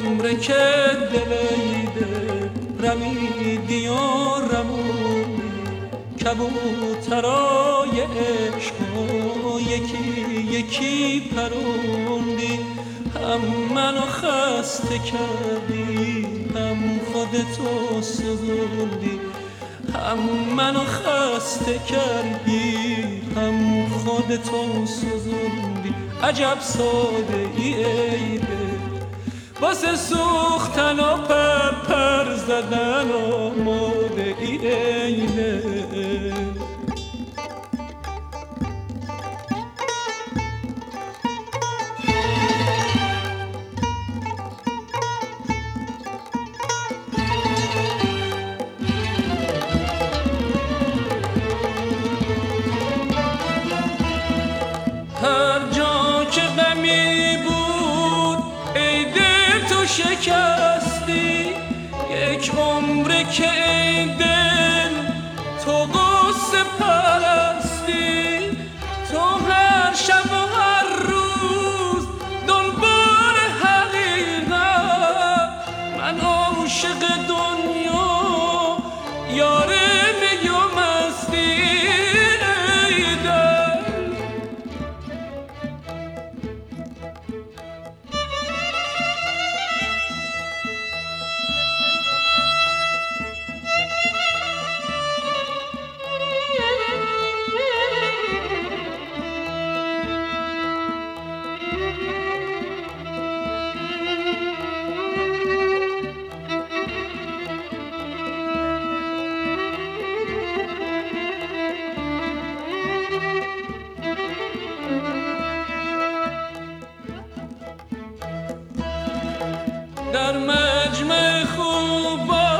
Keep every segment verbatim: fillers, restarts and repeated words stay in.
عمر که دلیده رمیدی و رموندی کبوترای عشق یکی یکی پروندی هم منو خسته کردی هم خودتو سوزوندی هم منو خسته کردی هم خودتو سوزوندی عجب ساده ای ای دل واسه سوختن و پر پر زدن و موده ای ای دل هر جا که غمی بود ای دل تو شکستی یک عمره که ای دل تو قصه پرستی تو هر شب و هر روز دنبال حقیقت من عاشق دنیا یار می و مستی در مجمع خوبا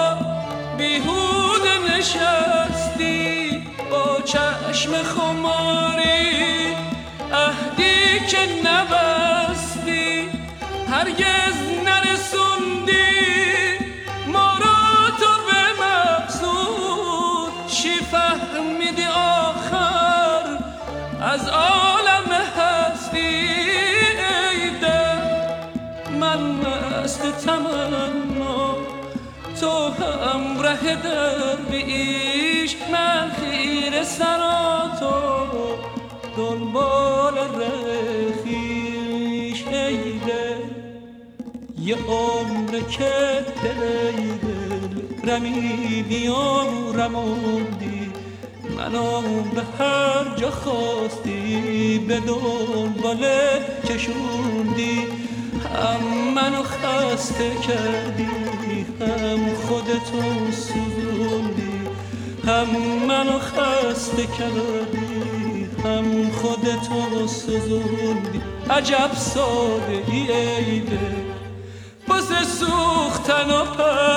بیهوده نشستی با چشم خماری عهدی که نبستی هرگز نرسوندی ما را تو به مقصود چی فهمیدی آخر از عالم هستی من مست تمنا تو همراه درویش من خیره سرا تو دنبال رخیش ای دل یه عمر که دل ای دل رمیدی و رموندی منو به هر جا خواستی به دنبالت کشوندی هم منو خسته کردی هم خودتو سوزوندی هم منو خسته کردی هم خودتو سوزوندی عجب ساده ای ای دل واسه سوختن و پر